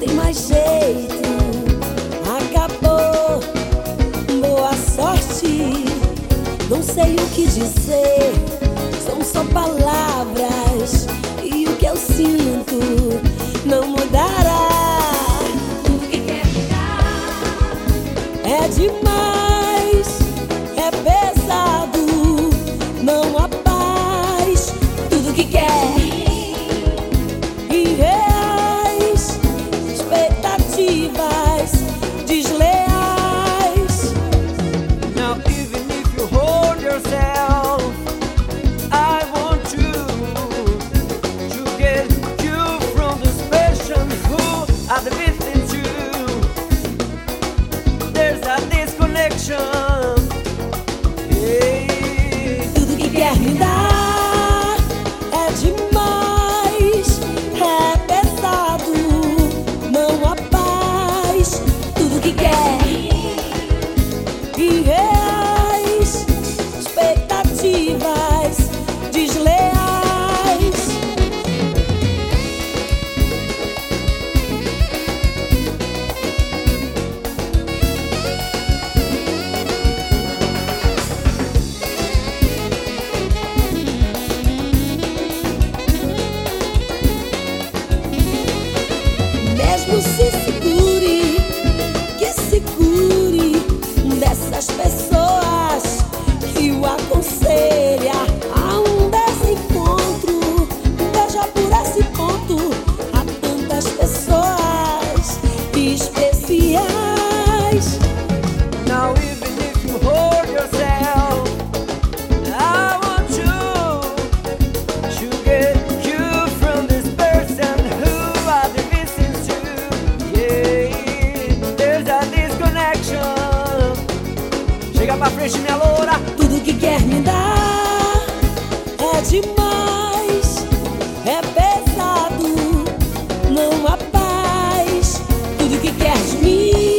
tem mais jeito. Acabou, boa sorte. Não sei o que dizer, são só palavras. E o que eu sinto não mudará. Tudo que quer mudar É demais, é pesado, não há paz. Tudo que quer irreais, expectativas desleais. Now even if you hold yourself, I want you to get you from this person who are the victim to. There's a disconnection. Hey. Tudo que quer me dar é demais, é pesado, não há paz. Tudo que quer irreais, expectativas desleais. Mesmo se segure, que segure dessas pessoas que o aconselha a um desencontro. Veja por esse ponto, há tantas pessoas especiais. Now even if you hold yourself, I want you to get you from this person who are the missing to. Yeah, there's a disconnection. Chega pra frente, minha loura. Tudo que quer me dar é demais, é pesado, não há paz. Tudo que quer de mim